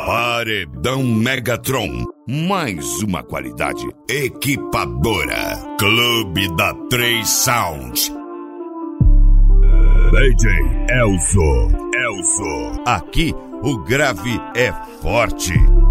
Paredão Megatron, mais uma qualidade equipadora. Clube da 3 Sound. DJ Elzo. Aqui o grave é forte.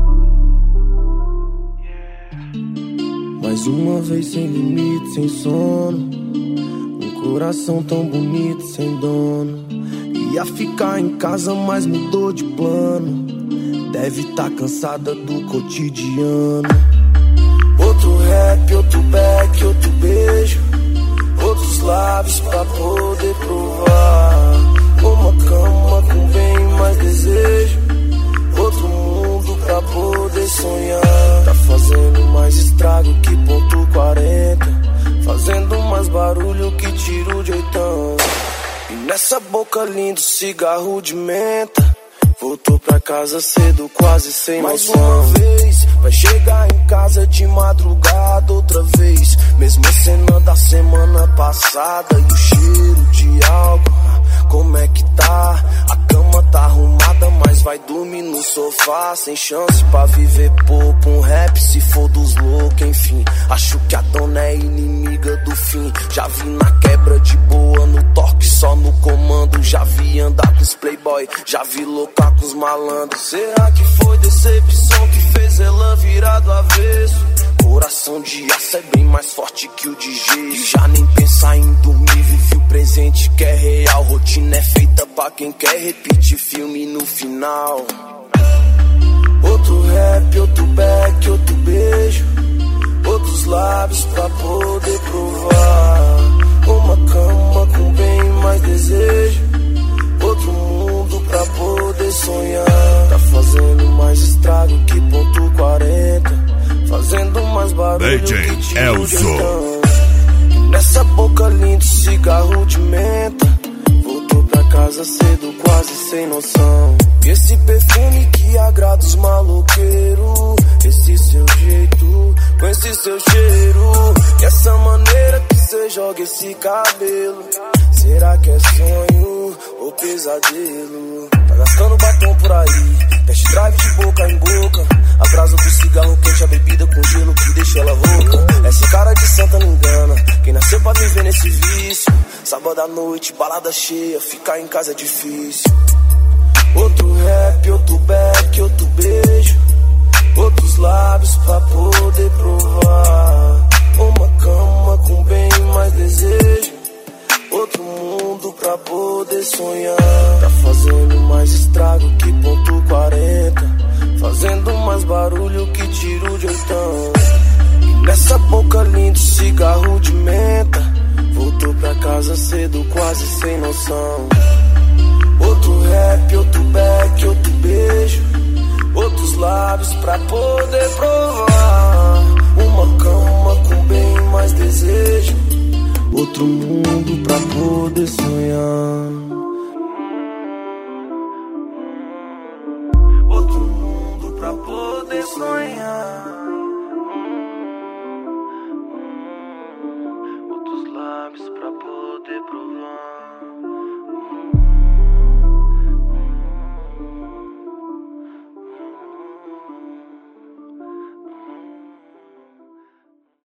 Mais uma vez sem limite, sem sono. Um coração tão bonito, sem dono. Ia ficar em casa, mas mudou de plano. Deve tá cansada do cotidiano. Outro rap, outro back, outro beijo. Outros lábios pra poder provar. Uma cama com bem mais desejo. Outro mundo pra poder sonhar. Tá fazendo mais estrago que ponto 40. Fazendo mais barulho que tiro de 80. E nessa boca lindo cigarro de menta. Voltou pra casa cedo, quase sem noção. Mais uma vez, vai chegar em casa de madrugada outra vez. Mesma cena da semana passada. E o cheiro de álcool, como é que tá? A cama tá arrumada, mas vai dormir no sofá. Sem chance pra viver pouco, um rap se for dos loucos, enfim. Acho que a dona é inimiga do fim. Já vi na quebra de boa, no toque só no comando. Já vi andar com os playboy, já vi loucar com os malandros. Será que foi decepção que fez ela virar do avesso? Coração de aço é bem mais forte que o de gesso. E já nem pensar em dormir, vive o presente que é real. Rotina é feita pra quem quer repetir filme no final. Outro rap, outro back, outro beijo. Outros lábios pra poder provar. Uma cama com bem mais desejo. Outro mundo pra poder sonhar. Tá fazendo mais estrago que ponto 40. Fazendo mais barulho que tiro de 80. E nessa boca linda, cigarro de menta. Voltou pra casa cedo, quase sem noção. E esse perfume que agrada os maloqueiros. Esse seu jeito, com esse seu cheiro. E essa maneira que cê joga esse cabelo. Será que é sonho ou pesadelo? Tá gastando batom por aí, test drive de boca em boca. A brasa do cigarro quente, a bebida com gelo que deixa ela rouca. Essa cara de santa não engana, quem nasceu pra viver nesse vício. Sábado à noite, balada cheia, ficar em casa é difícil. Outro rap, outro back, outro beijo. Outros lábios pra poder provar. Uma cama com bem mais desejo. Outro mundo pra poder sonhar. Tá fazendo mais estrago que ponto 40. Fazendo mais barulho que tiro de 80. E nessa boca linda, cigarro de menta. Voltou pra casa cedo, quase sem noção. Outro rap, outro back, outro beijo. Outros lábios pra poder provar. Uma cama com bem mais desejo. Outro mundo pra poder sonhar. Outro mundo pra poder sonhar. Outros lábios pra poder provar.